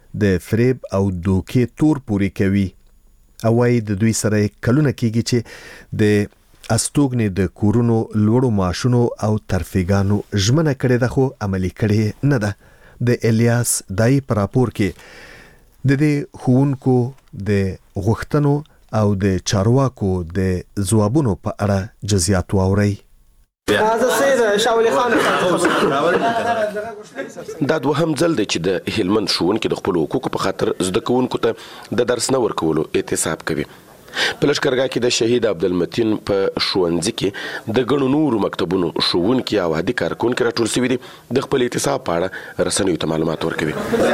د فریب او دوکې تور پوري کوي او وايي د دوی سره کلونه کېږي چې د استوګنې د کورونو لوړو معاشونو او ترفیګانو ژمنه کړې ده خو عملي کړې نه ده. د الیاس دای پر راپور کې د دې ښوونکو د غوښتنو او د چارواکو د ځوابونو په اړه جزئیات واورئ. دا دوهم ځل دی چې د هلمند ښوونکي د خپلو حقوقو په خاطر زده کوونکو ته د درس نه ورکولو اعتصاب کوي. په لښکرګاه کې د شهید عبدالمتین په ښوونځي کې د ګڼو نورو مکتبونو ښوونکي او عادي کارکونکي راټول شوي دي. د خپل اعتصاب په اړه رسنیو ته معلومات ورکوي.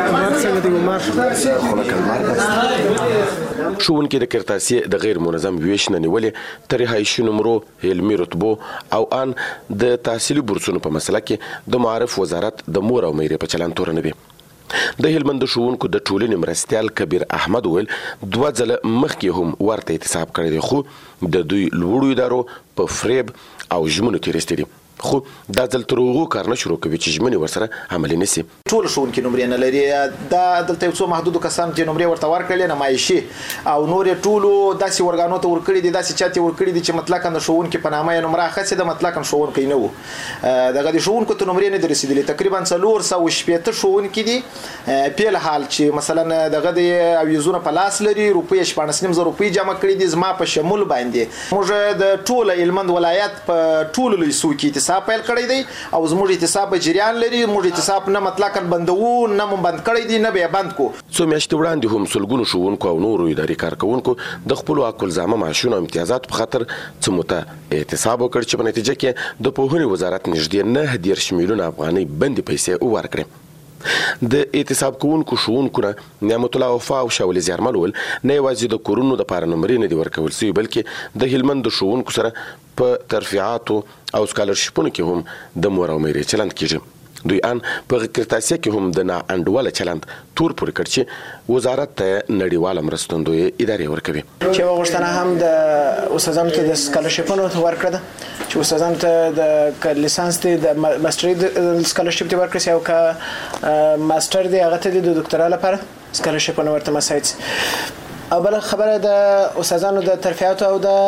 ښوونکي د کرتاسي د غیر منظم ویش نه نیولې تر رهایشي نمرو، علمي رتبو او ان د تحصیلي بورسونو په مسله کې د معارف وزارت د مور او میرې په چلند تورنوي. د هلمند ښوونکو د ټولنې مرستیال کبیر احمد ویل 2 ځله مخکې هم ورته اعتصاب کړی دی خو د دوی لوړو ادارو په فریب او ژمنو تېرېستې دي. خو دا ځل تر هغو کار نه شروع کوي چې ژمنې ورسره عملي نشي. ټول ښوونکي نمرې نه لري. دا دلته یو څو محدودو کسانو چې نمرې ورته ورکړلې نمایشي او نور ټولو داسې ورګانو ته ورکړي دي، داسې چاته ورکړي دي چې مطلقاً د ښوونکي په نامه یې نمره اخیستې ده، مطلقاً ښوونکی نه و. دغه د ښوونکو ته نمرې نه دي رسېدلې. تقریبا 460 ښوونکي دي په حال چې مثلا دغه د اویزونه په لاس لري، روپۍ 14.5 روپۍ جمع کړي دي. زما په شمول باندې موږ د ټول هلمند ولایت په ټولو لیسو کې اعتصاب پیل کړی دی او زموږ اعتصاب جریان لري. موږ اعتصاب نه مطلقاً بندوو نه مو بند کړی دی نه به بند کو. څو میاشتې وړاندې هم سلګونو ښوونکو او نورو اداري کارکونکو د خپلو حق الزامه معاشونو او امتیازاتو په خاطر څه موده اعتصاب وکړ چې په نتیجه کې د پوهنې وزارت نږدې 9 میلیونه افغانۍ بندي پیسې ورکړې. د اعتصاب کوونکو ښوونکو نه نعمت الله وفا او شاول زیارمل ول نه یوازې د کورونو د پاره نمرې نه دي ورکول شوي بلکې د هلمند ښوونکو سره په ترفیعاتو او سکالرشپونو کې هم د مور او میرې چلند کیږي. دوی ان په کرتاسیه کې هم د ناانډوله چلند تور پورې کړ چې وزارت ته نړیواله مرستندوی ادارې ورکوي. چې وغوښتنه هم د استادانو ته د سکالرشپونو ورکړه ده چې استادانو ته د لیسانس دی د ماستري سکالرشپ دی ورکړي او که ماستر دی هغه ته د دکتورا لپاره سکالرشپونه ورته مساعد. او بل خبره د استادانو د ترفیعات او د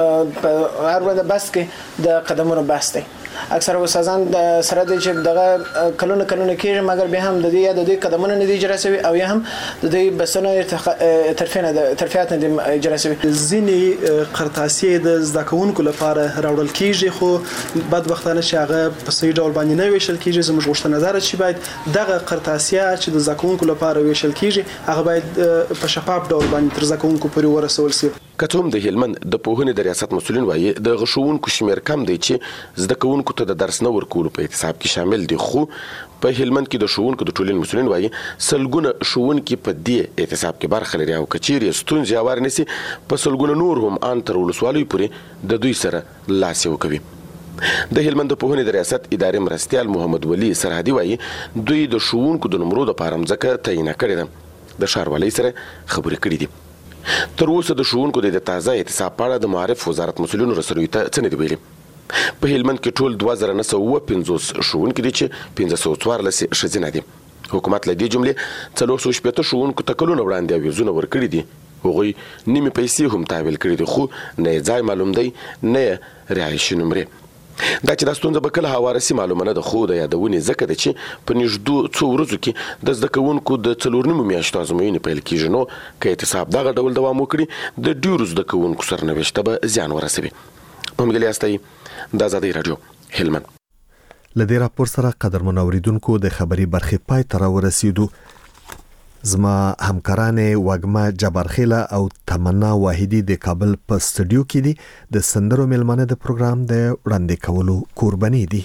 هر وړاندې بحث کې د قدمونو بحث دی. اکثره استادان د سره د چې دغه کلونه کېږي مګر به هم د دې یا د دې قدمونه نه دي اجرا شوي او یا هم د دې بسنه ترفیعات نه دي اجرا شوي. ځینې قرطاسي د زده کوونکو لپاره راوړل کېږي خو بدبختانه چې هغه په صحیح ډول باندې نه ویشل کېږي. زموږ غوښتنه ده چې باید دغه قرطاسي چې د زده کوونکو لپاره ویشل کېږي هغه باید په شفاف ډول باندې تر زده کوونکو پورې ورسول شي. که څوم د هلمند د پوهنې د ریاست مسؤلین وایي د ښوونکو شمیر کم دی چې زده کوونکو ته د درس نه ورکولو په اعتصاب کې شامل دي. خو په هلمند کې د ښوونکو د ټولنې مسؤلین وایي سلګونه ښوونکي په دې اعتصاب کې برخه لري او که چیرې ستونزې هوارې نشي په سلګونه نور هم ان تر ولسوالیو پورې د دوی سره لاس یو کوي. د هلمند د پوهنې د ریاست ادارې مرستیال محمد ولی سرحدي وایي دوی د ښوونکو د نمرو د پاره مځکه تعینه کړې ده. د ښاروالۍ سره خبرې کړې دي. تر اوسه د ښوونکو د تازه اعتصاب په اړه د معارف وزارت مسؤلینو رسنیو ته څه نه دي ویلي. په هلمند کې ټول 2950 ښوونکي دي چې 514 ښځینه دي. حکومت له دې جملې 460 ښوونکو ته کلونه وړاندې اویزونه ورکړي دي. هغوی نیمې پیسې هم تحویل کړي دي خو نه یې ځای معلوم دی نه یې رهایشي نمرې. دا چې دا ستونزه به کله هواره سي معلومه نه ده خو د یادونې ځکه ده چې په نږدې څو ورځو کې د زده کوونکو د 4 میاشتو ازموینې پیل کېږي. نو که اعتصاب دغه ډول دوام وکړي د ډېرو زده کوونکو سرنوشت ته به زیان ورسوي. محمد الیاس د ازادۍ راډیو هلمند. له دې راپور سره قدرمن اوریدونکو د خبري برخې پای ته راورسېدو. زما همکارانې وګما جبارخیله او تمنا واحدی د کابل په سټوډیو کې دي. د سندرو ملمنه د پروګرام د وړاندې کولو قرباني دي.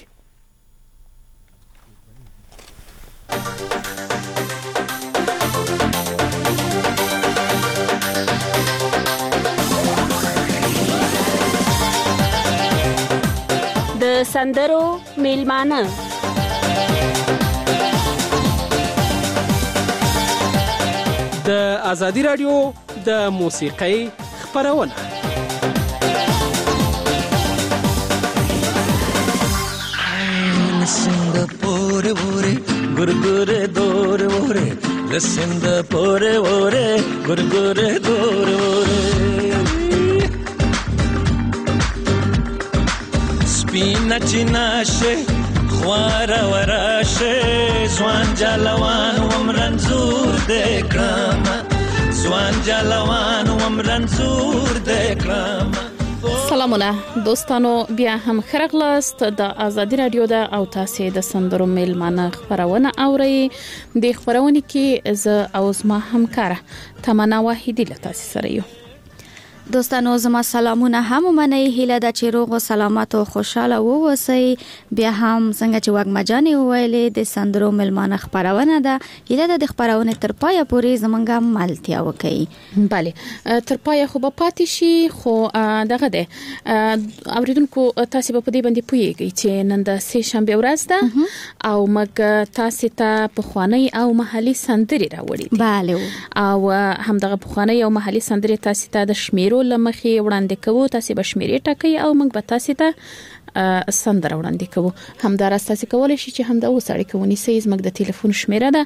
د سندرو ملمنه د ازادي راډیو د موسیقۍ خبرونه. سنگاپور وره ګرګره دور وره لسند پوره وره ګورګوره ګور وره سپینا چیناشه خوار وراشه ځوان جلوان ومرنزور دکړم ځوان جلوان ومرنزور دکړم. سلامونه دوستانو، بیا هم خرغلاست د آزادی رادیو د او تاسو د سندرو میلمانه خبرونه اوري. د خبرونه کې ز او زما همکار تمنا واحدی له تاسو سره یو. دوستانو زما سلامونه هم منئ، هیله ده چې روغ او سلامت او خوشاله ووسئ. بیا هم څنګه چې وګمجانې وویلې د سندرو ملمانه خبرونه ده، هیله ده د خبرونه تر پایه پورې زمونږه ملتیا وکړي. بله تر پایه خو به پاتې شي، خو دغه ده اوریدونکو تاسو په دې باندې پوهیږئ چې نن د سه شنبه ورځ ده او موږ تاسو ته په خوانی او محلي سندري راوړي دي. بله او هم دغه په خوانی او محلي سندري تاسو ته د شمیر لمخې وړاندې کوو، تاسو به شمیرې ټاکئ او موږ به تاسو ته سندره وړاندې کوو. همدارس تاسو کولای شئ چې همدا وسړی کوونی سیز موږ د ټلیفون شمیره ده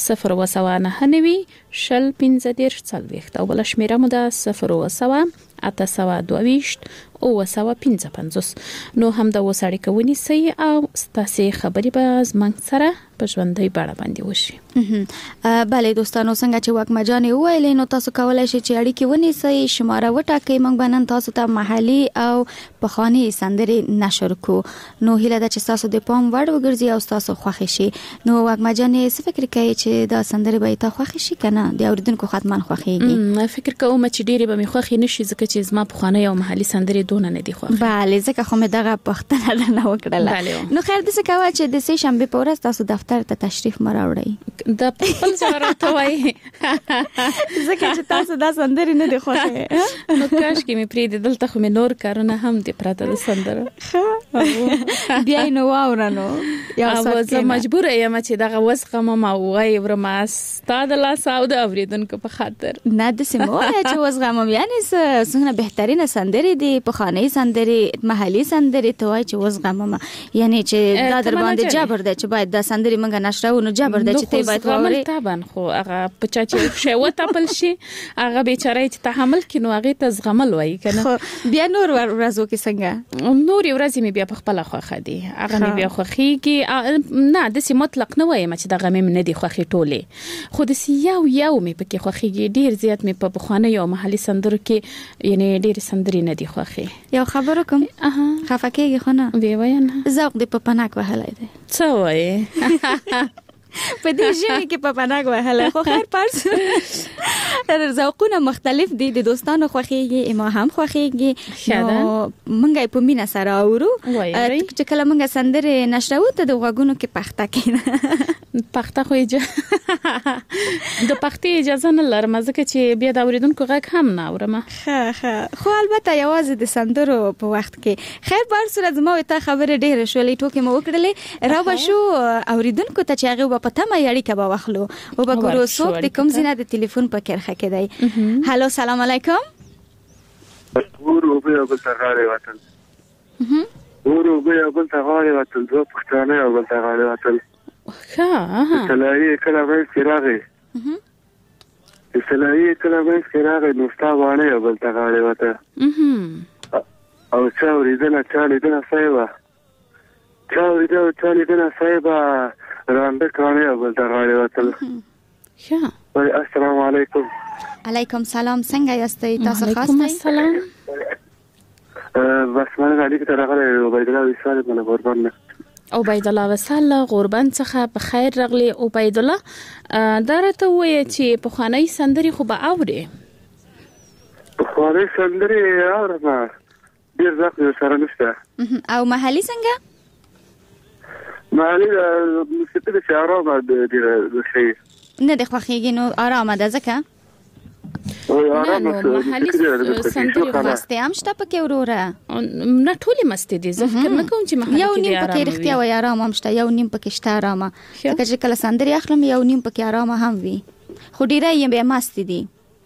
019 شل 15 او بل شمیره مو ده 019 822 او 955. نو همدا وسړی کوونی سی او تاسو خبرې به زموږ سره په ژوندۍ بڼه باندې وشي. بله دوستانو، څنګه چې وګمجانې وویلې نو تاسو کولای شئ چې اړیکې ونیسئ، شماره وټاکئ، موږ به نن تاسو ته محلي او پخواني سندرې نشر کو. نو هیله ده چې تاسو د پام وړ وګرځي او تاسو خوښ شي. نو وګمجانې څه فکر کوي چې دا سندرې به تاسو خوښ شي کنه؟ د اوریدونکو خاطرمن خوښيږي؟ فکر کوم چې ډېری به مې خوښ نشي ځکه چې زما پخواني او محلي سندرې دونه نه دي خوښ. بله ځکه خو مې دغه پښتنه نه وکړله. نو خیر د څه کوه چې د سه شنبه په ورځ تاسو دفتر ته تشریف مراوړئ د خپل ضرورت وای ځکه چې تاسو دا سندرې نه دي خوښه. نو کاش کې مې پری دلته خو مې نور کارونه هم دي پراته د سندره بیا نو واورنو یا زه مجبور یم چې دغه وسخه ما وای ورما ستاد لا سعود اوریدونکو په خاطر نه د سیمو چې وسخه مې یعنی څنګه بهترینه سندرې دي، پخوانی سندرې، محلي سندرې ته وای چې وسخه ماما یعنی چې دا در باندې جبر ده چې باید دا سندرې منګه نشراو نو جبر ده چې ته باید ووري. طبعا خو هغه په چا چې شوه تپل شي هغه بیچاره چې تحمل کینو هغه ته زغمل وای کنه. بیا نور ورځو کې څنګه نور ورځې مې بیا په خپل خوخه دي، هغه مې بیا خوخيږي نه د سي مطلق نه وایم چې دغه مې نه دي خوخي ټوله، خو د سي یو مې پکې خوخيږي. ډیر زیات مې په بخانه یو محلي سندرو کې یعنی ډیر سندري نه دي خوخي. یو خبرو کوم خفکیږي خو نه وی وینه ذوق دې په پناک وهلای دی څه وای په دې ژمي کې په پناک وهله. خو خیر پارس ذوقونه مختلف دي، د دوستانو خوخيږي، ما هم خوخيږي. نو مونږه په مینا سره اورو چې کله مونږه سندره نشرو ته د غوګونو کې پخته کینه پخته خو د پختې اجازه نه لرم ځکه چې بیا د اوریدونکو غږ هم نه اورم. خو البته یوازې د سندرو په وخت کې. خیر بار صورت زما ته خبره ډېره شولې ټوکې مو وکړلې را بشو اوریدونکو ته چې هغه په تمه یړی کبا واخلو او به ګورو څوک د کوم زینه د ټلیفون په کرخه کې دی. هالو سلام علیکم. ورو به بل تغاړې وطن ورو به بل تغاړې وطن زه پښتانه او بل تغاړې وطن سلایي کله به سراغه سلایي کله به سراغه نوستا باندې او بل تغاړې وطن او څاوري دنا چالي دنا سایبا چالي دنا سایبا رانده کانه او بل تغاړې وطن. السلام علیکم. علیکم سلام، څنګه یاستئ تاسو؟ خاصه سلام. بس مانه علیکم ترغله عبید الله وصال من قربان. عبید الله وصال قربان څخه په خیر رغلی. عبید الله درته وایي چې په خوانی سندري خو به اوري؟ په خوانی سندري اورم ډیر ځکه سره نشته. او محلي څنګه؟ محلي موسیقي د آرامه د شي نه د خوخيږي نو آرامه ده ځکه نه محلي سندري خواسته هم شته پکې وروره نه ټولې مسته دي زه فکر نه کوم چې محلي یو نیم پکې رښتیا وای آرام هم شته، یو نیم پکې شته آرامه. ځکه چې کله سندري اخلم یو نیم پکې آرامه هم وي، خو ډیره یې به مست دي.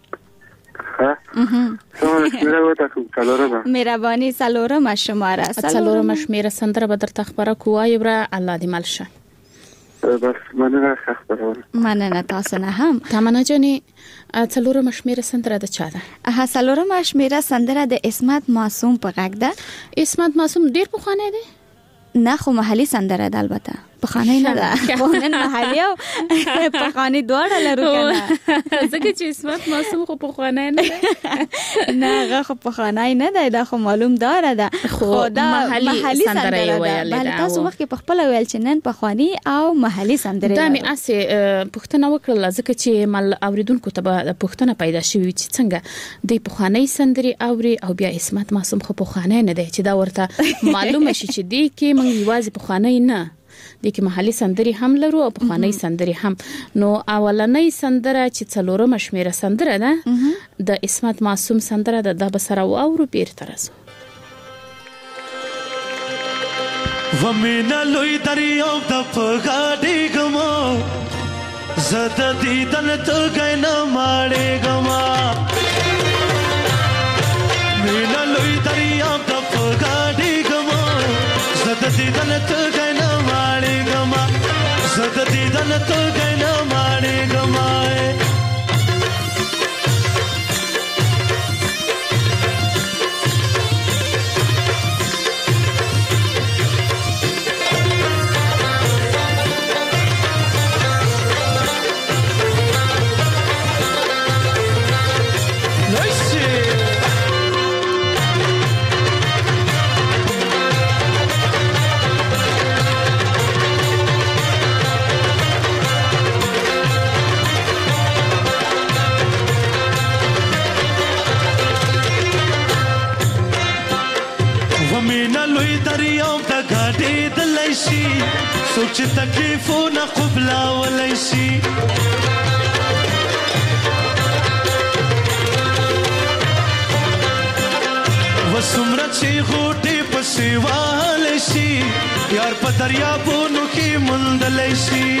مهرباني سلورم شماره سندره به در تخبره کوای بر الله دې ملشه. بس مننه خبرونه مننه تاسو نه هم تمنا جانې څلورمه شمیره سندره د چا ده؟ څلورمه شمیره سندره د اسمت معصوم په غږ ده. اسمت معصوم ډیر پخوانی دی؟ نه خو محلي سندره ده، البته پخوانی نه ده، پخوانی محلي او پخوانی دواړه لرو کنه. ځکه چې اسمت معصوم خو پخوانی نه ده. نه هغه خو پخوانی نه ده، دا خو معلوم داره ده، خو دا محلي سندره ده. بله تاسو وخت په خپل ویل چې نن پخوانی او محلي سندره دا مې اسه پښتنه وکړه ځکه چې مل اوریدونکو ته پښتنه پیدا شوی چې څنګه د پخوانی سندري اوري او بیا اسمت معصوم خو پخوانی نه دی چې دا ورته معلومه شي چې دی کې موږ یوازې پخوانی نه د کې محلي سندري هم لرو او پخوانی سندري هم. نو اولنۍ سندره چې څلورمه شمیره سندره ده د اسمت معصوم سندره ده، د بسره او بیرته راځو. ومینا لوی دریاب د پغاډي ګما زد دیدن ته غینا ماړې ګما مینا لوی دریاب د پغاډي ګما زد دیدن ته غینا ماړې ګما زد دیدن ته غینا ماړې ګما سوچ تکلیفونه قبلا ولایشي وسمره چې غوټي پسې والشي یار په دریابونو کې مندلای شي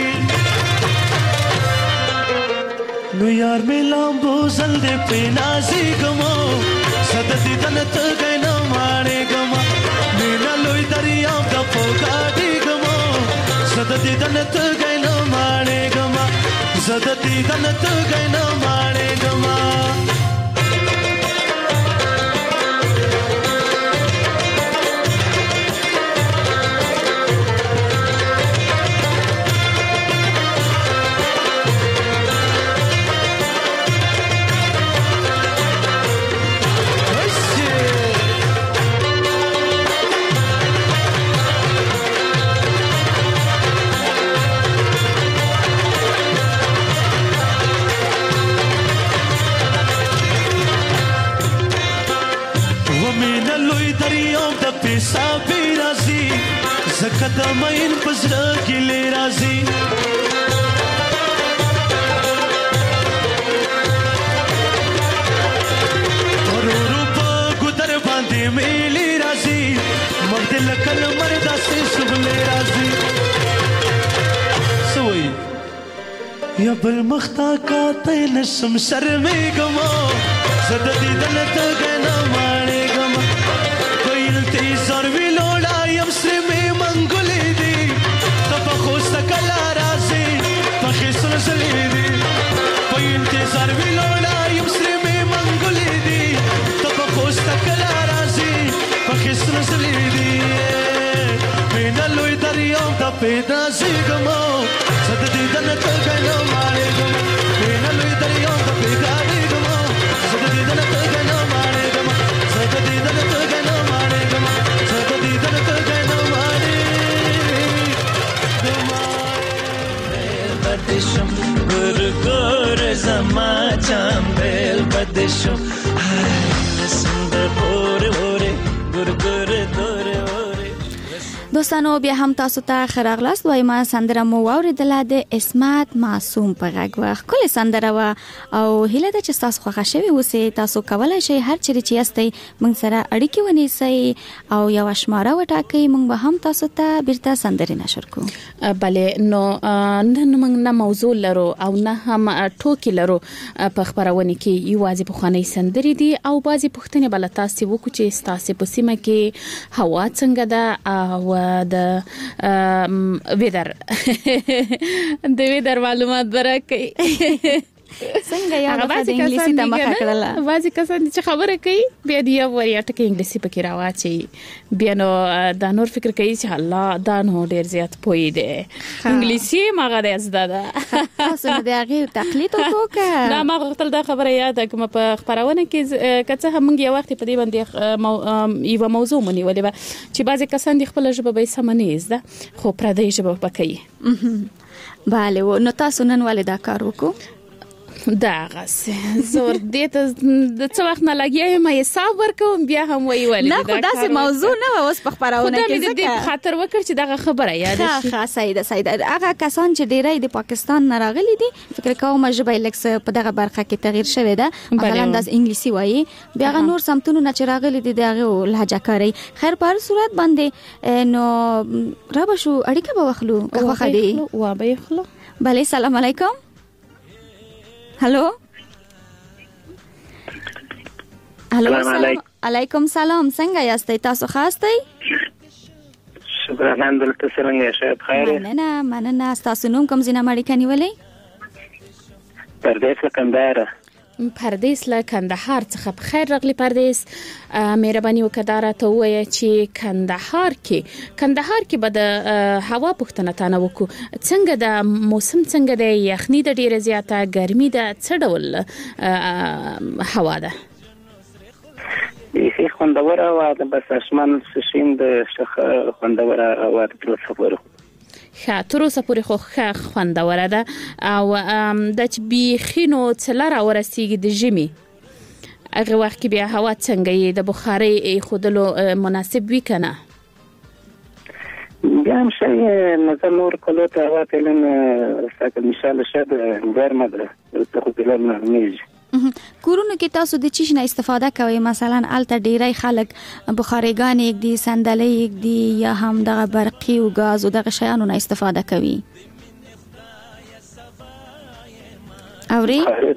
نو یار مې لامبو زل دې په نازي ګمو صد دیدن ته غنا ماړې ګما مینا لوی دریاب د پوکاډي زد دیدن ته غنا ماړې ګما زد دیدن ته غنا ماړې ګما صابي رازي زکدمین پزړه کې لې رازي ورورو په ګدر باندې ملي رازي مګدل کل مردا سي شغلې رازي سوي یا بل مختا کا ته نشم شرمې ګمو زد دیدن ته غنا ماړې ګمو زر ویلولا یم سرمې منګولې دي تب خوست کلا رازي پخې سلسلې دي په انتظار ویلولا یم سرمې منګولې دي تب خوست کلا رازي پخې سلسلې دي مینا لوی دریاب د پیدا زیګمو صد دیدن ته غنا ماړې ګمو مینا لوی دریاب د پیدا زیګمو صد دیدن ته غنا ماړې ګمو صد دیدن ته غنا ماړې ګمو بدشم ګور زما چمبل بدشم سندر اورې اورې ګور ګور دور دوستانو بیا هم تاسو ته خراغلاست وای ما سندره مو اوریدله د اسمت معصوم په غږ وخت کله سندره وا او هله د چې تاسو خوښ شوي اوسئ تاسو کولای شئ هر چیرې چې یاستئ موږ سره اړیکې ونیسئ او یو شماره وټاکئ موږ به هم تاسو ته بیرته سندره نشر کوو بله نو نن موږ نه موضوع لرو او نه هم ټوکی لرو په خبرونه کې یوازې په خاني سندري دي او بازي پښتنه بل تاسو وکړو چې تاسو په سیمه کې هوا څنګه ده او د ویدر معلومات برکې څنګه یو د انګلیسي ته مخه کړله وازي کسان چې خبره کوي بیا دی وریا ټکی انګلیسي پکې راواچي بیا نو دا نور فکر کوي چې الله دا نو ډیر زیات پوي دی انګلیسي ماغه د زده تاسو د هغه تقلید وکړه دا ما غوښتل دا خبره یاد کوم په خبرونه کې کڅه هم یو وخت په دې باندې یو موضوع منیولې چې بعضی کسان د خپل ژبه به سمنه زده خو پردي ژبه پکې bale نو تاسو نن ولې دا کار وکړو دا غسه زور دې ته د څو وخت نه لګیایم ما حساب ورکوم بیا هم ویولې نه خو داسې موضوع نه اوس په خبرونه کې ځکه خاطر وکړ چې دا خبره یاد شي ښه سید هغه کسان چې ډیری د پاکستان نه راغلي دي فکر کوم ژبه لکس په دغه برخه کې تغییر شوی ده مثلا د انګلیسي وایي بیا نور سمتونو نه چې راغلي دي دغه لهجه کاری خیر په صورت باندې نو را به شو اړیکه به وخلو خوخه دي و به خلو bale سلام علیکم هلو علیکم سلام څنګه یاستئ تاسو خاصتئ شکر الحمدلله تاسو څنګه یاست خیر مننه تاسو نوم کوم ځای نه مړی کنيولې پردیس کندهار پردیس له کندهار څخه په خیر راغلی پردیس مهرباني وکړه ته وایي چې کندهار کې به د هوا پوښتنه تانه وکړو څنګه د موسم څنګه د یخني د ډیره زیاته ګرمي د څه ډول هوا ده یې خوندوره هوا ده بس اسمان سشین د خوندوره هوا د سفر تر اوسه پورې خو خوندوره ده او د چې بیخینو څلره ورسیږي د ژمي هغه وخت کې بیا هوا څنګه یې د بخاري خودلو مناسب وي کنه بیا هم شي نظر نور کولو ته هوا تلن ساکل مثال شد ګرمه ده ته خو بلل نه میږي کورونو کې تاسو د چیش نه استفاده کوئ مثلا الته ډیری خلک بخاریګان یک دي صندلۍ یک دي یا هم دغه برقي او غاز او دغه شیانو نه استفاده کوي اوري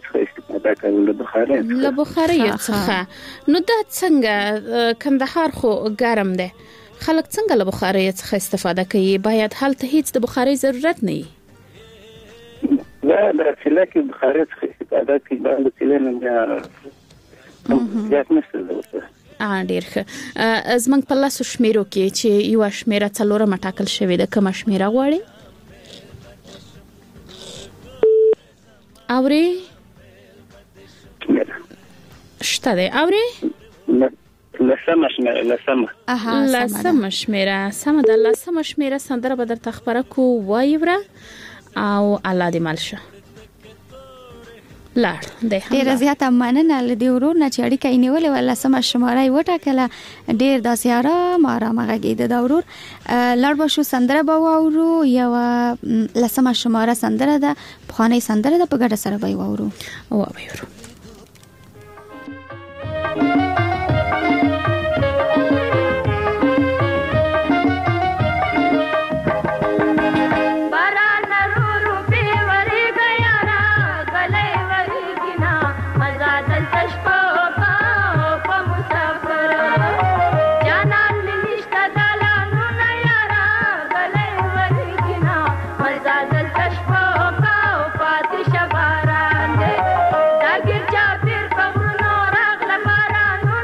له بخاري څخه نو دا څنګه کندهار خو ګرم ده خلک څنګه له بخاري څخه استفاده کوي باید هلته هیڅ د بخاري ضرورت نه وي لا دا چې بخاري څخه استفاده کوي باندې تلنه بیا مثل ډیر ښه زمنګ په لاسو شمیرو کې چې یو شمیره څلورمه ټاکل شوې ده کوم شمیره غواړي اوري شته ده اوري لسمه شمیره سم ده لسمه شمیره سندره به در تخبره کو وایوره او الله دې مالشه لاړ ډیر زیاته مننه لدی ورور نه چې اړیکه نیولې ولا سم شمارای وټاکله ډیر د سیاره مارامه غږی د ورور لاړ بشو سندره به وورو یو لسمه شماره سندره ده بخانه سندره ده په ګډه سره به وورو او به وورو Shut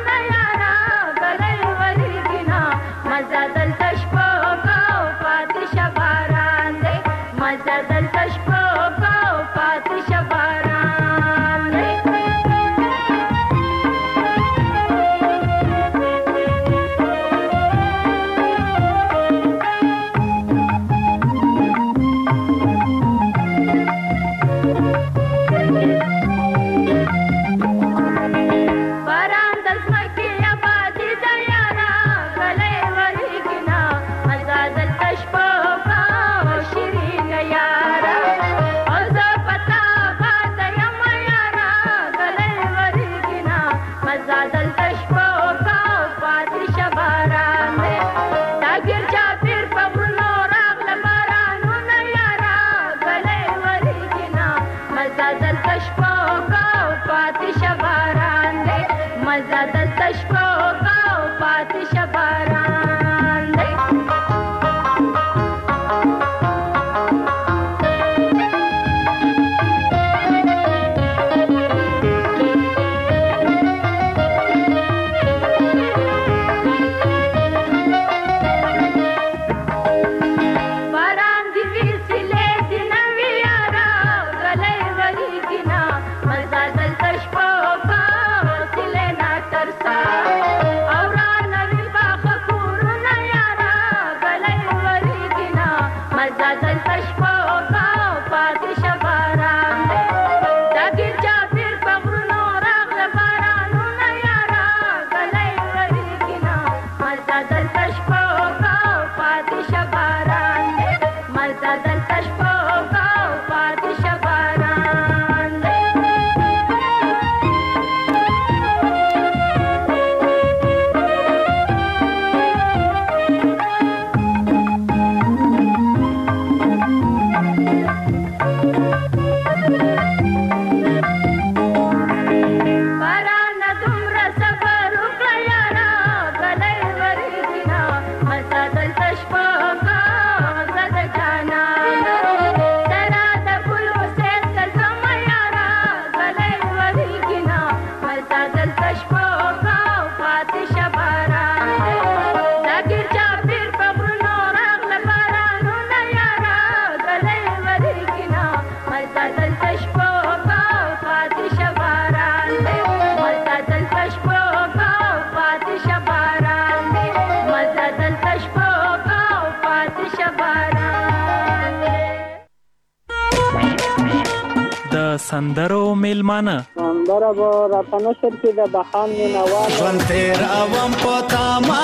سندرو میلمانه سندره به راته نشر کې د بخان مینوال ژوند تیروم په تامه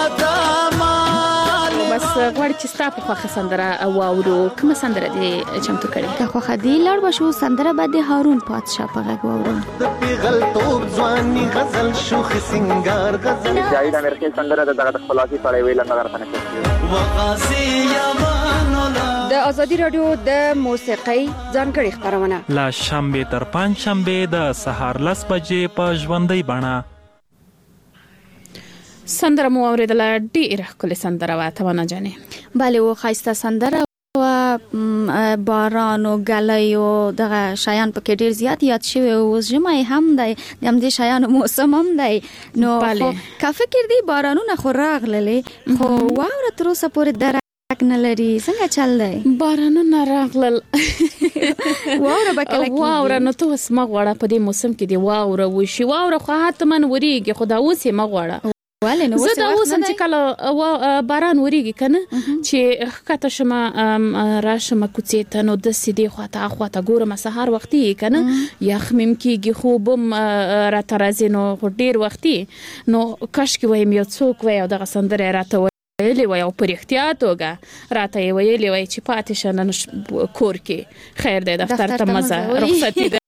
بس غواړي چې ستا په خوښه سندره واورو. کومه سندره دې چمتو کړې؟ که خوښه دې لاړ بشو سندره به د هارون پادشاه په غږ واورو. د پیغل توپ ځواني غزل شوخ سنگار غزل جاوید امریکای سندره دغه خپلواکي په اړه ویل نه غواړم. وغازي یمانولا د ازادي رادیو د موسیقۍ ځانګړي خبرونه لا شنبه تر پنځ شنبه د سهار 10 بجې په ژوندۍ بڼه. سندره مو اوریدله، ډیره ښکلې سندره وه تمنا جانې. بله و ښایسته سندره و، باران او ګلی او دغه شیان پکې ډیر زیات یاد شوي. اوس ژمی هم دی، د همدې شیانو موسم هم دی. نو که فکر دی بارانونه خو راغللې، خو واوره تر اوسه پورې درک نه لري. څنګه چل دی؟ بارانونه راغلل واوره به کله کېږي؟ واوره نو ته اوس مه غواړه په دې موسم کې دی واوره وشي. واوره خو حتما ورېږي، خو دا اوس یې مه غواړه. زه دا اوسم چې کله باران وریږي کنه چې ښکته شمه راشم کوڅې ته، نو داسې دې خواته ګورم سهار وختي کنه یخ مم کېږي، خوبم راته راځي، نو ډېر وختي نو کاشکې وایم یو څوک وای او دغه سندره راته ویلې وای او په رښتیا توګه راته یې ویلې وای چې پاتې شه نن کور کې خیر دی، دفتر ته مزه رخصتي ده.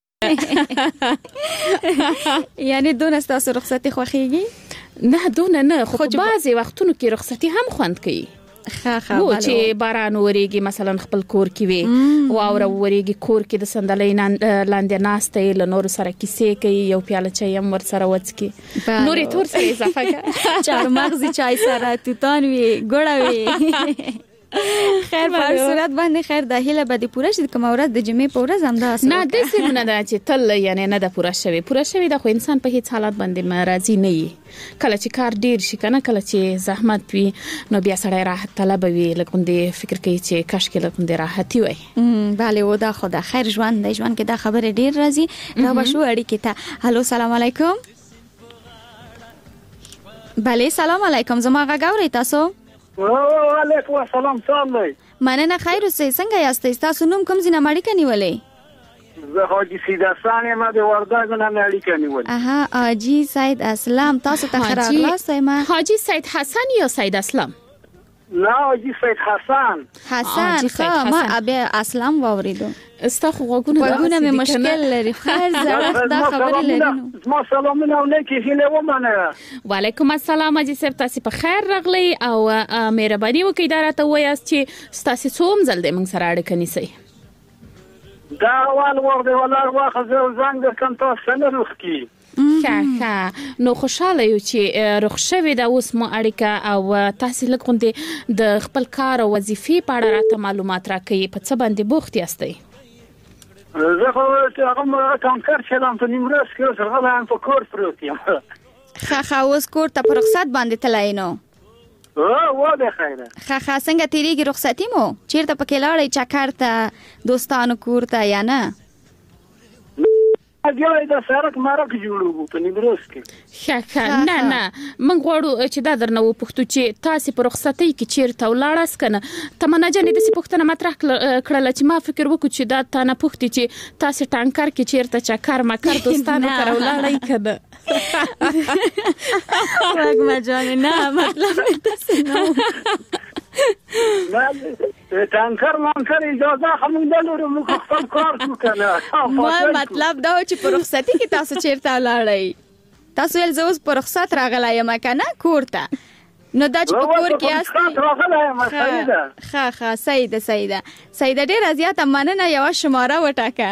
یعنی دونه ستاسو رخصتي خوښیږي؟ نه دونه نه، خو بعضې وختونو کې رخصتي هم خوند کوي. چې باران وریږي مثلا خپل کور کې وي، واوره وریږي کور کې د صندلۍ لاندې ناسته له نور سره کیسې کوي، یو پیاله چای هم ورسره وڅکي، نورې تور سره اضافه کړه، چارمغزي چای سره توتان وي، ګوړه وي. خیر په صورت باندې خیر د هیله به د پوره شي. کوم ورځ د جمعې په ورځ هم دا نه د سیمونه ده چې تل یعنی نه د پوره شوی د خو انسان په هیڅ حالت باندې راضي نه وي. کله چې کار ډیر شي کنه، کله چې زحمت وي، نو بیا سړی راحت طلب وي، لکه فکر کوي چې کاش کې لکه راحتي وي. بله و دا خو د خیر ژوند دی، ژوند کې دا خبره ډیر راځي. دا به شو اړیکې ته. هلو سلام علیکم. بله سلام علیکم، زما غږ اورئ تاسو؟ وعلیکم السلام. څنګه مننه خیر اوسئ. څنګه یاست؟ تاسو نوم کوم ځای نه اړیکه نیولې؟ زه حاجی سید اسلام یم د وردګ نه اړیکه نیولې. حاجی سید اسلام، تاسو ته ښه راغلاست. حاجی سید حسن یا سید اسلام؟ نه حاجی سید حسن. ما ابي اسلام واوریدو. استا خو غوګونه مې مشکل لري. خیر زړه دا خبرې لري. ما سلامونه علیکم هله ومنه. وعلیکم السلام حاجی صاحب، تاسو په خیر راغلی او مهرباني وکړئ دا راته وایاست چې تاسو څوم ځل د موږ سره اړیکه نیسئ؟ دا اول ورته ولر واخه زنګ د کم تاسو نه روخکی. ښه نو خوشاله یو چې رخصوي دا اوس مو اړیکه او تاسو لکه د خپل کار او وظیفې په اړه راته معلومات راکړئ، په څه باندې بوخت یاستئ؟ زه خو هغه کار چلم په نیمروز کې، اوس هغه هم په کور پروت یم. ښه اوس کور ته په رخصت باندې تلای نو؟ واده خیره. ښه څنګه تیریږي رخصتي مو؟ چیرته پکې لاړئ چکر ته، دوستانو کور ته یا نه؟ بیا د سړک مرک جوړو په نیمروز کې. ښه نه موږ غواړو چې دا درنه وپوښتو چې تاسو په رخصتۍ کې چیرته ولاړاست کنه؟ تمنا جانې داسې پوښتنه مطرح کړله چې ما فکر وکړو چې دا تا نه پوښتې چې تاسو ټانکر کې چیرته چکر مکر دوستانو سره ولاړئ کنه؟ وګما جانې نه مطلب تاسو نه ټانکر مانکر اجازه هم نه لرو، موږ خپل کار وکړو. ما مطلب دا چې په رخصتي کې تاسو چیرته ولاړئ؟ تاسو ول زه اوس په رخصت راغلی یم کنه کور ته، نو دا چې په کور کې یاست راغلی یم. ښه سیده ډېره زیاته مننه. یوه شماره وټاکه.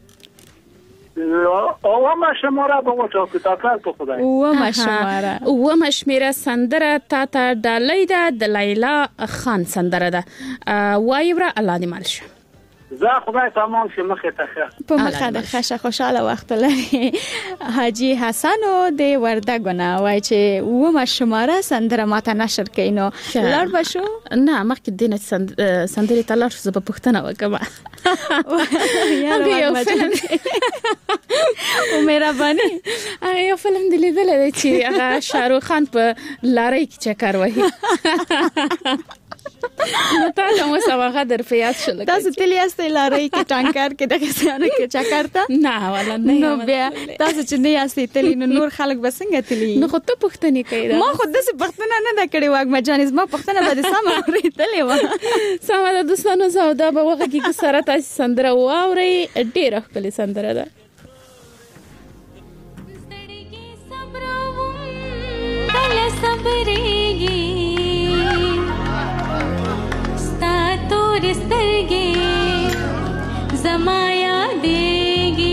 اومه شماره به وټاکو تاکل په خدای. اومه شمېره سندره تا ته ډالۍ ده، د لیلا خان سندره ده. وایوره الله دې مال شه. زه خدای تمام شي مخه ته په مخه د خشه خوشاله وخت لري. حاجی حسن د وردګونه وای چې ومه شماره سندره ماته نشر کینو لړ بشو. نه مخکې دینه سندره ته لړ زه په پښتنه وکم. یو فلم او مهرباني یو فلم دی لیدل چې هغه شاهرخ خان په لارۍ کې چکر وهي. نو تاسو مو سواغه در پیاس شل تاسو تلی استې لارې کې ټانکر کې دغه سره کې چاکارتا نه ولا نه نو بیا تاسو چې نه استې تلی نور خلک بسنګ تلی نو خو ته پښتني کوي ما خود دې پښتنه نه دا کړي واګ مجانز ما پښتنه به سم اورېدلې و سم د دوستانو سودا به وګه کې سره تاسو سندره واوري ډېر خپل سندره ده صبرېږي ستا تورې سترګې زما یادېږي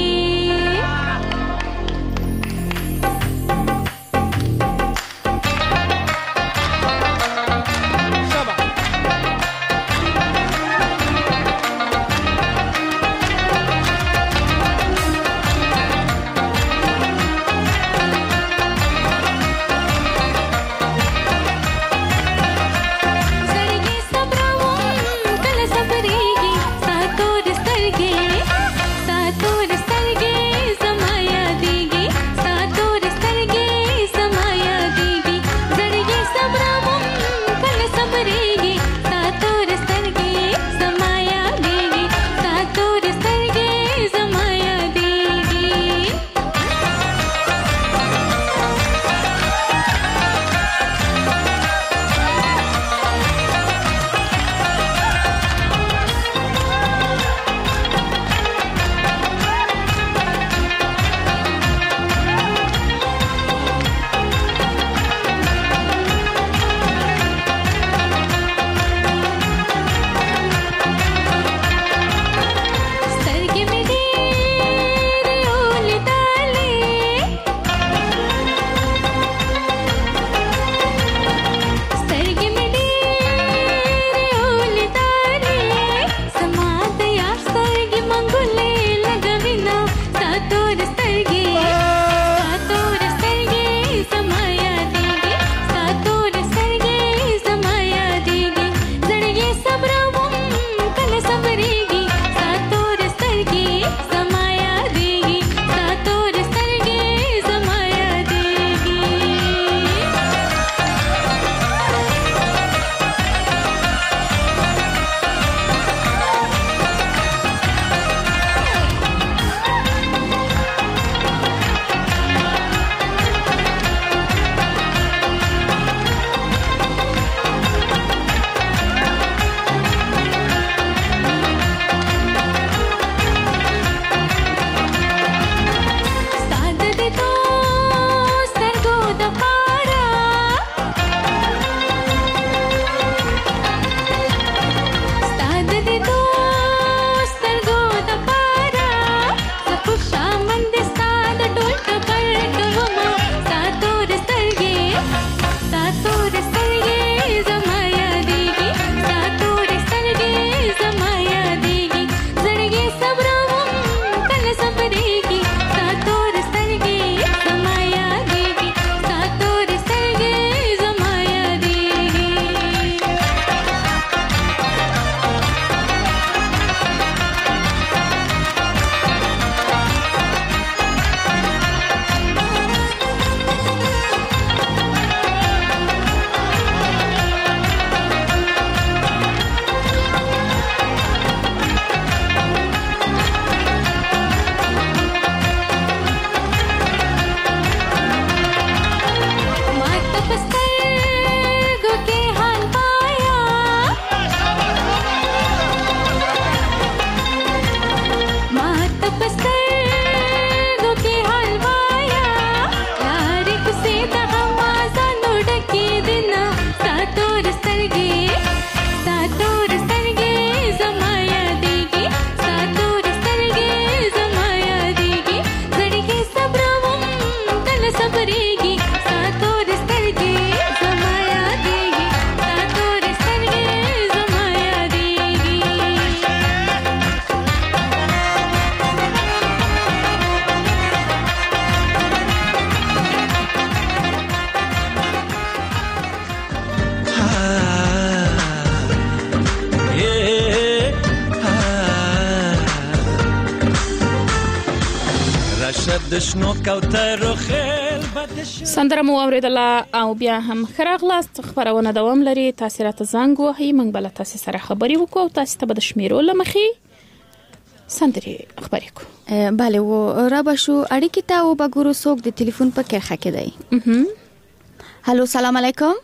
د شنو کوترو خیل سندره مو اوریدله او بیا هم خراغلاست خبرونه دوام لري. تاسو راته زنګ وهئ، موږ بل تاسو سره خبرې وکړو او تاسو ته به د شمیرو لمخې سندري خبرې کو. بله و را بشو اړیکې ته او بګورو څوک د ټلیفون په کرخه کې دی. هالو سلام علیکم.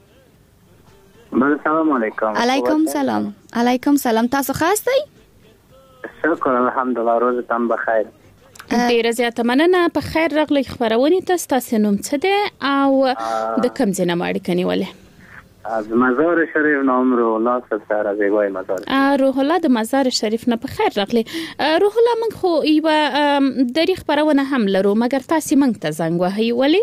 السلام علیکم. علیکم سلام. علیکم سلام. تاسو خاص دی؟ شکر الحمدلله، روزتان بخیر. ډیره زیاته مننه. په خیر راغلی خبرونه تاسو نوم څه دی او د کوم ځای نه اړیکه نیولې؟ از مزار شریف نام روح الله سره زیبای مزار. روح الله د مزار شریف نه په خیر راغلی. روح الله موږ خو یو د خبرونه هم لرو، مګر تاسو موږ ته زنګ وهئ ولی؟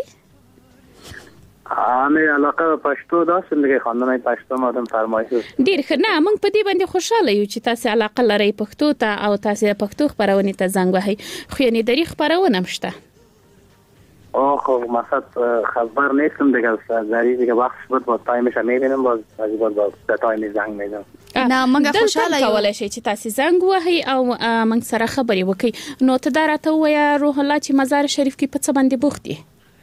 امي علاقه پښتو دا څنګه خاندنې پښتو مادم فرمایش ډیر ښه. نه موږ په دې باندې خوشاله یو چې تاسو علاقه لرئ پښتو ته او تاسو پښتو خبرونه ته زنګ وهئ. خو یعنی د خبرونه مشته خو مقصد خبر نیستم دیگه زری دیگه وقت شد با تایمش میبینم باز با تایم زنگ میدم. نه موږ خوشاله یو کولای شي چې تاسو زنګ وهئ او موږ سره خبرې وکړئ. نو ته درته وایې روح الله چې مزار شریف کې په څه باندې بوخت دي؟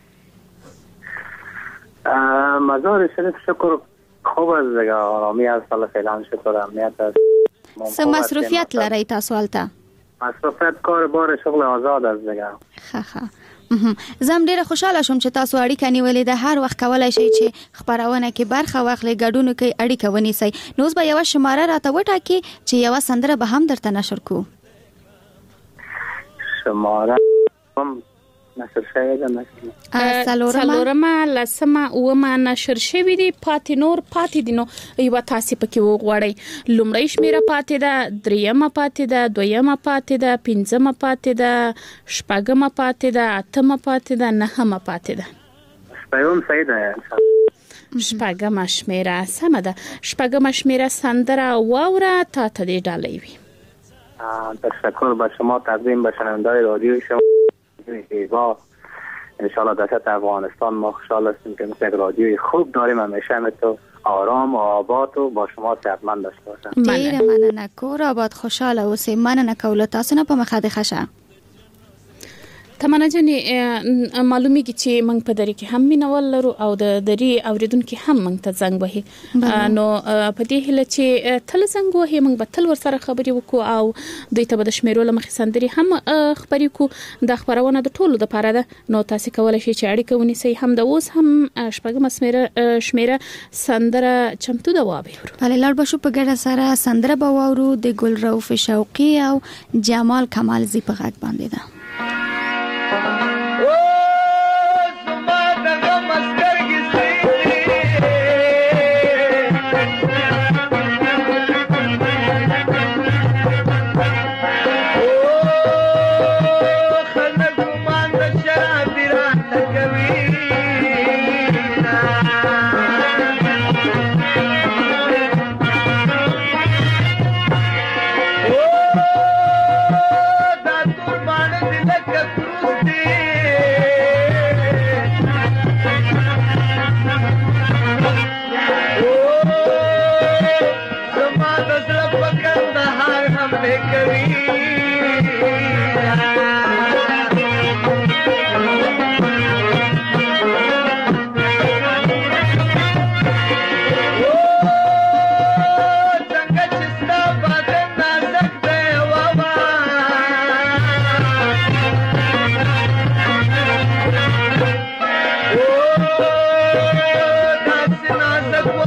مزار شریف شکر خوب از دیگه، آرامی از سال فعلا شکر، امنیت است. څه مصروفیت لرئ تاسو هلته؟ مصروفیت کار بار شغل آزاد است دیگه. ښه زم ډیره خوشاله شوم چې تاسو اړیکه نیولې ده. هر وخت کولای شئ چې خبرونه کې برخه واخلئ، ګډون کوي، اړیکه ونیسئ. نو اوس به یو شماره راته وټاکئ چې یو سندره به هم درته نشر کو. شماره نشر شوی ده. څلورمه لسمه اومه نشر شوی دي، پاتې نور پاتې دي. نو یو تاسو پکې وغواړئ. لومړی شمیره پاتې ده، دریمه پاتې ده، دویمه پاتې ده، پنځمه پاتې ده، شپږمه پاتې ده، اتمه پاتې ده، نهمه پاتې ده. شپږم صحیح ده. شپږمه شمیره سمه ده. شپږمه شمیره سندره واوره تا ته دې ډالۍ وي. تشکر به شما، تقدیم به شنونده‌های رادیو شما زیبا. انشالله در سطح افغانستان ما خوشحال هستیم که مثل رادیوی خوب داریم، همیشه تو آرام و آباد و با شما صحتمند داشته باشم. ډیره مننه. کور آباد خوشحاله اوسئ. مننه کوله تاسو نه په مخه د خشه. تمنا جنې معلومیږي چې موږ په دری کې هم مینول لرو او د دری اوریدونکو هم موږ ته زنګ وهي. نو په دې هله چې تل زنګ وهي موږ به تل ور سره خبرې وکړو او دوی ته به د شمیرو لمخې سندري هم خبرې کو. د خبرونه د ټولو لپاره ده. نو تاسو کولای شئ چې اړیکه ونیسئ. هم د اوس هم شپږم شمیره سندره چمتو ده وابه. بله لړ بشو په ګډه سره سندره به واورو د ګل رؤف شوقي او جمال کمالزی په غږ باندې ده.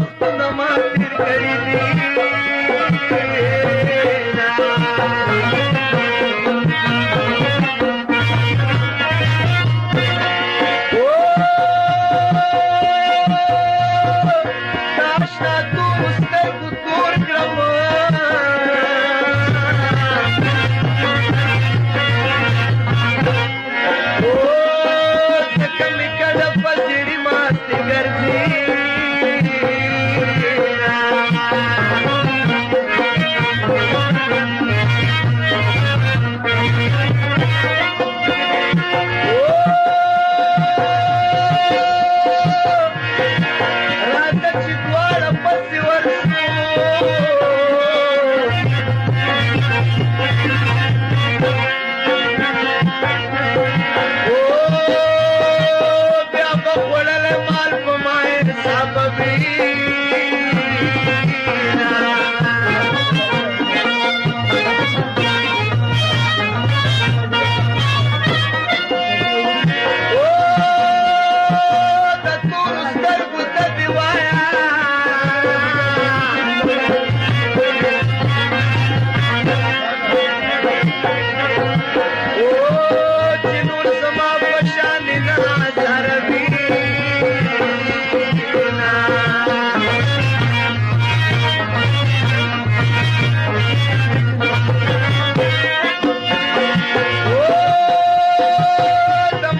Thank you.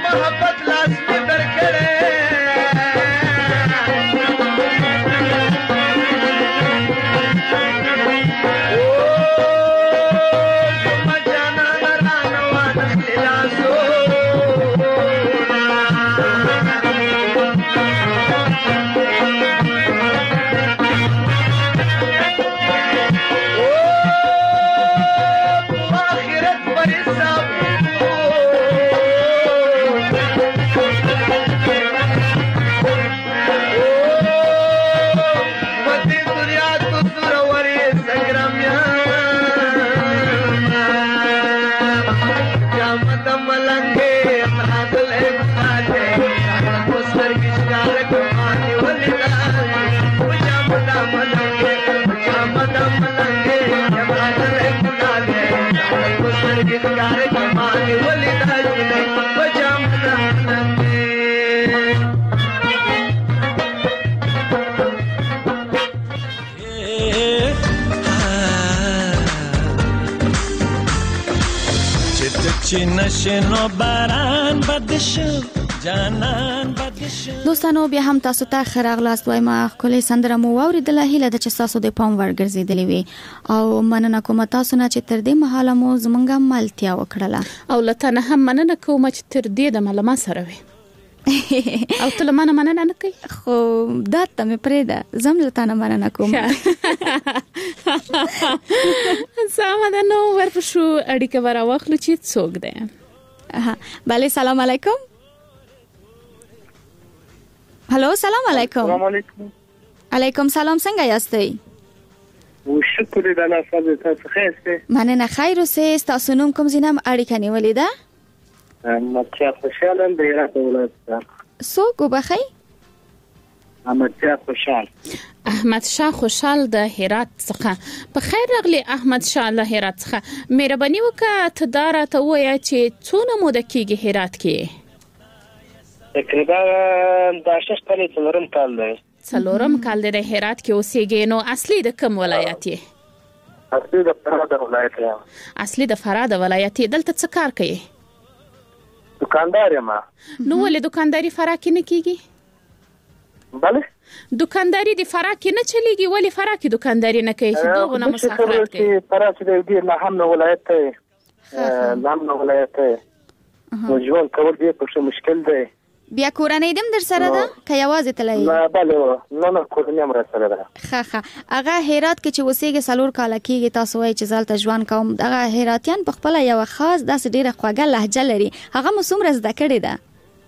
محبت لاس می درکړې دوستانو بیا هم تاسو ته ښه راغلاست وایم. ښکلې سندره مو واورېدله. هیله ده چې ستاسو د پام وړ ګرځېدلې وي او مننه کوم تاسو نه چې تر دې مهاله مو زمونږ ملتیا وکړله او له تا نه هم مننه کوم چې تر دې د مله ما سره وي او ته له ما نه مننه نه کوي خو دا ته مې پرېږده زه هم له تا نه مننه کوم. سمه ده نو ورپسې اړیکه به راواخلو چې څوک دی. بله سلام علیکم. هلو سلام علیکم. سلام علیکم. علیکم سلام. څنګه یاستئ؟ شکر دې الله تعالی تاسو ښه یاستئ؟ مننه خیر اوسئ. تاسو نوم کوم ځای نه اړیکه نیولې ده؟ احمدشاه خوشحال د هرات ولایت څخه. څوک وبخئ؟ احمدشاه خوشحال. احمدشاه خوشحال د هرات څخه. په خیر راغلی احمدشاه له هرات څخه. مهرباني وکړه ته دا راته ووایه چې څونه موده کېږي هرات کې؟ تقریبا د 6 کال څلورم کال دی. څلورم کال دی هرات کې اوسېږي. نو اصلي د کوم ولایت یې؟ اصلي د فراه ولایت یم. اصلي د فراه ولایت یې. دلته څه کار کوي؟ دکاندار یم. نو ولې دکانداري فراه کې نه کېږي؟ بله دکانداری د فراه کې نه چلیږي. ولې فراه کې دکانداری نه کوي چې دوه نه مسافرت کوي؟ فراه چې د نهم ولایت دی. نهم ولایت دی. نو ژوند کول ډېر پکې مشکل دی. بیا کورنۍ دم در سره ده که یوازې تلای؟ نه بله نه کورنۍ هم را سره ده. ښه هغه هرات کې چې اوسېږي 4 کاله کېږي تاسو وایي چې زه هلته ژوند کوم. دغه هراتیان په خپله یوه خاص داسې ډېره خوږه لهجه لري. هغه مو څومره زده کړې ده؟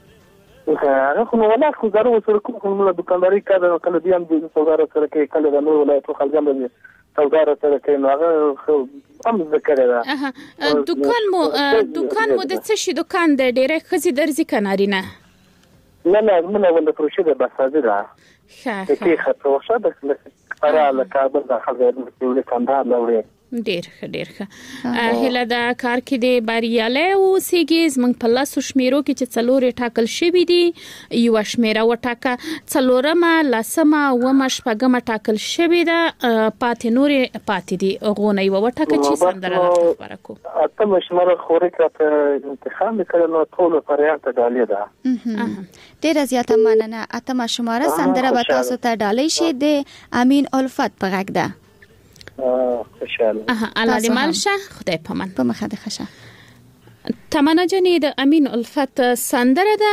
هغه خو نو ولایت خو ضرور سره کوم خو موږ دکانداري کار کله دی هم د سودار سره کې کله د نور ولایت خو خلک هم د سودار سره کې نو هغه هم ذکر ده. دکان مو د څه شي دکان دی؟ ډېرې ښځې درځي که نارینه؟ نه ولې فروشي ده بسازي ده. کې خطوشه ده فراه له کابل د خلک د کندهار لوري. ډیر ښه هله دا کار کې د بریالي اوسېږي. زموږ په لاسو شمیرو کې چې 4 ټاکل شوي دي یو شمیره وټاکه 4مه 10مه 9مه 10مه ټاکل شوي ده. پاتې نورې پاتې دي غونه یو وټاکه چې سندره خبره کو. اتمه شمیره خوري کته انتخاب کړه نو ټول پریاته ډالې ده. ډیره زیاته مننه. اتمه شماره سندره به تاسو ته ډالې شي د امین الفت په غږ ده. خوشاله الله دې مالشه. خدای پامان. په مخه ده خشه. تمنا جنې د امین الفت سندره ده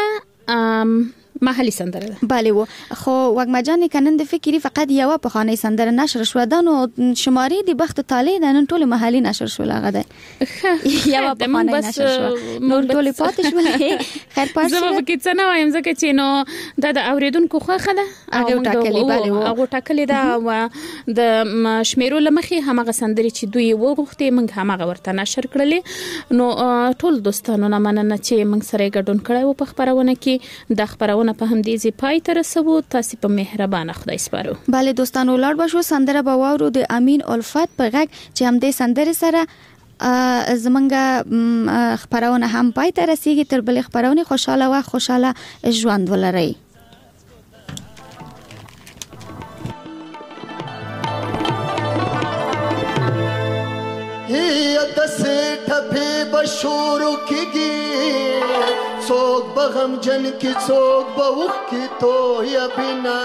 محلي سندره ده. بله و خو وګمجان کنن د فکری فقط یو په خانه سندره نشر شو ده نو شماري د بخت طالع ده نن ټول محلي نشر شو لاغه ده یو په خانه نشر شو نور ټول پاتې شو. خیر پاتې زه به کې څه نه وایم ځکه چې نو دا د اوریدونکو خوخه ده هغه ټاکلي. بله و هغه ټاکلي ده او د شمیرو لمخې همغه سندري چې دوی وغوښتي موږ همغه ورته نشر کړلې. نو ټول دوستانو نه مننه چې موږ سره ګډون کړی و په خبرونه کې. د خبرونه په هم دې زی پای تر سبو تاسو په مهربانه خدای سپارو. bale دوستانو لاړ بشو سندره به واورو د امین الفت په غږ چې هم دې سندره سره زمونږه خبرونه هم پای تر رسیدي. تر بل خبرونه خوشاله و خوشاله ژوند ولرئ. هي د سټه په بشورو کېږي څوک به غمجن کې څوک به اوښکې تویه بنا